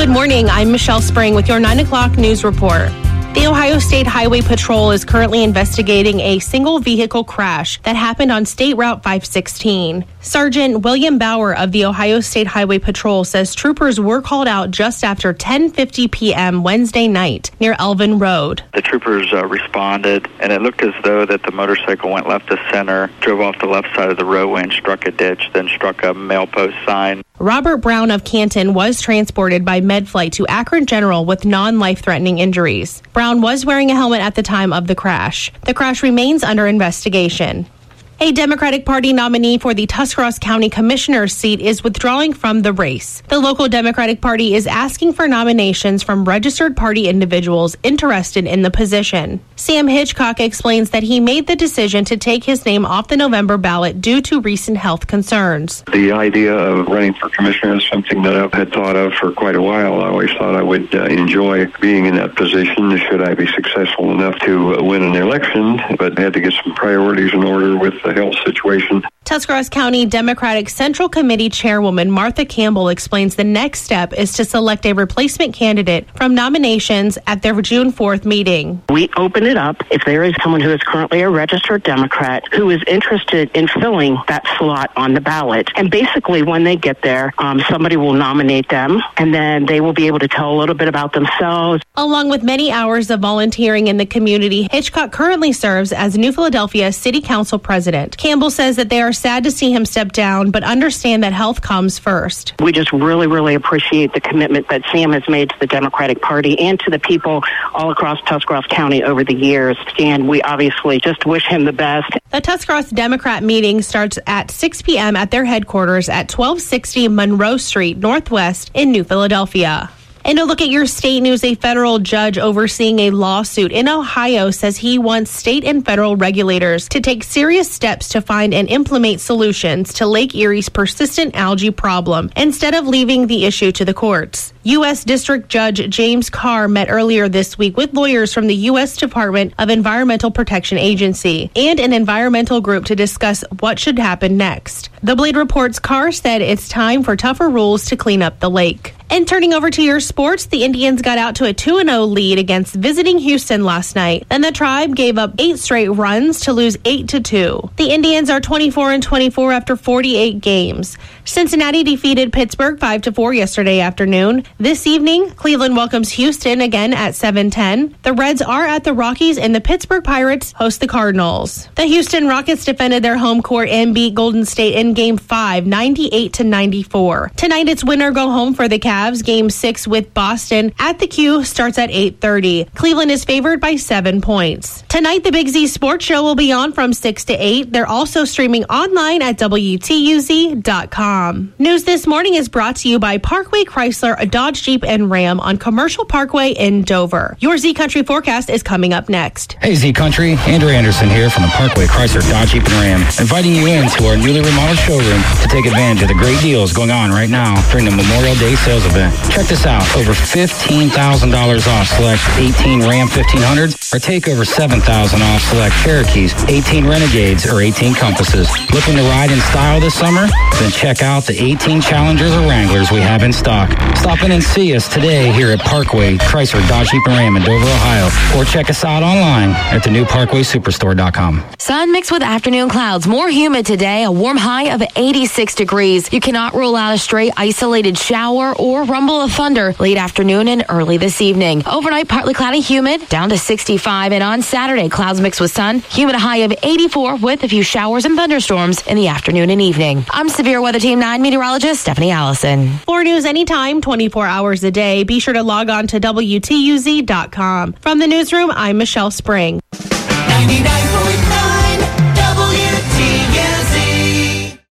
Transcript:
Good morning. I'm Michelle Spring with your 9 o'clock news report. The Ohio State Highway Patrol is currently investigating a single vehicle crash that happened on State Route 516. Sergeant William Bauer of the Ohio State Highway Patrol says troopers were called out just after 10:50 p.m. Wednesday night near Elvin Road. The troopers responded, and it looked as though that the motorcycle went left to center, drove off the left side of the roadway and struck a ditch, then struck a mailpost sign. Robert Brown of Canton was transported by MedFlight to Akron General with non-life-threatening injuries. Brown was wearing a helmet at the time of the crash. The crash remains under investigation. A Democratic Party nominee for the Tuscarawas County Commissioner's seat is withdrawing from the race. The local Democratic Party is asking for nominations from registered party individuals interested in the position. Sam Hitchcock explains that he made the decision to take his name off the November ballot due to recent health concerns. The idea of running for commissioner is something that I've had thought of for quite a while. I always thought I would enjoy being in that position should I be successful enough to win an election, but I had to get some priorities in order with the health situation. Tuscarawas County Democratic Central Committee Chairwoman Martha Campbell explains the next step is to select a replacement candidate from nominations at their June 4th meeting. We open it up if there is someone who is currently a registered Democrat who is interested in filling that slot on the ballot. And basically when they get there, somebody will nominate them and then they will be able to tell a little bit about themselves. Along with many hours of volunteering in the community, Hitchcock currently serves as New Philadelphia City Council President. Campbell says that they are sad to see him step down, but understand that health comes first. We just really, really appreciate the commitment that Sam has made to the Democratic Party and to the people all across Tuscarawas County over the years. And we obviously just wish him the best. The Tuscarawas Democrat meeting starts at 6 p.m. at their headquarters at 1260 Monroe Street, Northwest in New Philadelphia. And a look at your state news, a federal judge overseeing a lawsuit in Ohio says he wants state and federal regulators to take serious steps to find and implement solutions to Lake Erie's persistent algae problem instead of leaving the issue to the courts. U.S. District Judge James Carr met earlier this week with lawyers from the U.S. Department of Environmental Protection Agency and an environmental group to discuss what should happen next. The Blade reports Carr said it's time for tougher rules to clean up the lake. And turning over to your sports, the Indians got out to a 2-0 lead against visiting Houston last night. Then the Tribe gave up 8 straight runs to lose 8-2. The Indians are 24-24 after 48 games. Cincinnati defeated Pittsburgh 5-4 yesterday afternoon. This evening, Cleveland welcomes Houston again at 7:10. The Reds are at the Rockies and the Pittsburgh Pirates host the Cardinals. The Houston Rockets defended their home court and beat Golden State in Game 5, 98-94. Tonight, it's win or go home for the Cavs. Game 6 with Boston at the Q starts at 8:30. Cleveland is favored by 7 points. Tonight, the Big Z Sports Show will be on from 6 to 8. They're also streaming online at WTUZ.com. News this morning is brought to you by Parkway Chrysler, a Dodge, Jeep, and Ram on Commercial Parkway in Dover. Your Z Country forecast is coming up next. Hey, Z Country. Andrew Anderson here from the Parkway Chrysler, Dodge, Jeep, and Ram, inviting you into our newly remodeled showroom to take advantage of the great deals going on right now during the Memorial Day sales event. Check this out. Over $15,000 off select 18 Ram 1500s or take over $7,000 off select Cherokees, 18 Renegades, or 18 Compasses. Looking to ride in style this summer? Then check out the 18 Challengers or Wranglers we have in stock. Stop in and see us today here at Parkway Chrysler, Dodge, Jeep, and Ram in Dover, Ohio. Or check us out online at the new ParkwaySuperstore.com. Sun mixed with afternoon clouds. More humid today. A warm high of 86 degrees. You cannot rule out a stray isolated shower or rumble of thunder late afternoon and early this evening. Overnight, partly cloudy, humid, down to 65. And on Saturday, clouds mixed with sun. Humid, a high of 84 with a few showers and thunderstorms in the afternoon and evening. I'm Severe Weather Team 9 meteorologist Stephanie Allison. For news anytime, 24 hours a day, be sure to log on to WTUZ.com. From the newsroom, I'm Michelle Spring. 99.9